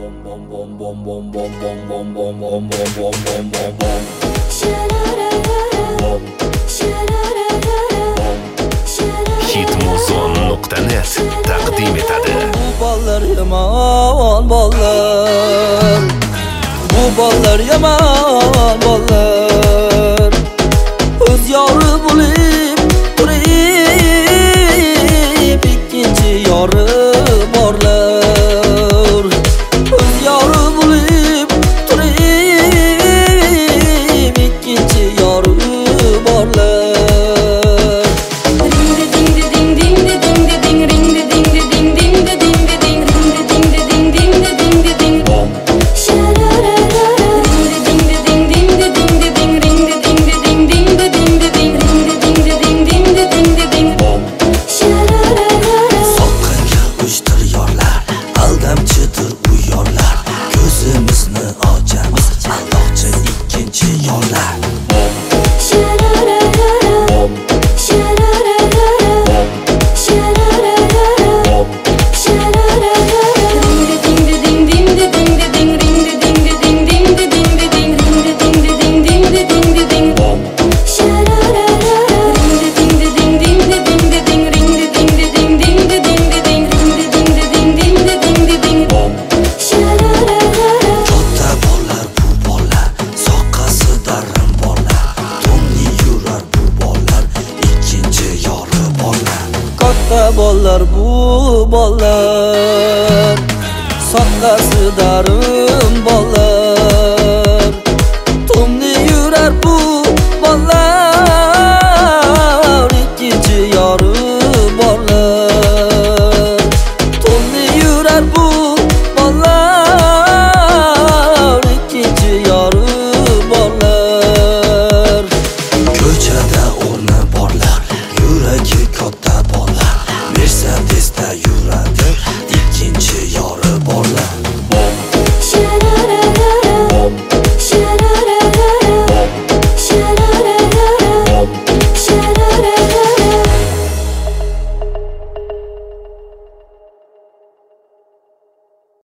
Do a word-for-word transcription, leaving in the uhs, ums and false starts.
hitmuzon nuqta net taqdim etadi. Bu bollar yomon bollar, bu bollar yomon bollar, o'z yori bo'lib turib ikkinchi yori borlar, o'z yori bo'lib turib ikkinchi yori borlar. Bollar bu bollar, soqqasi darim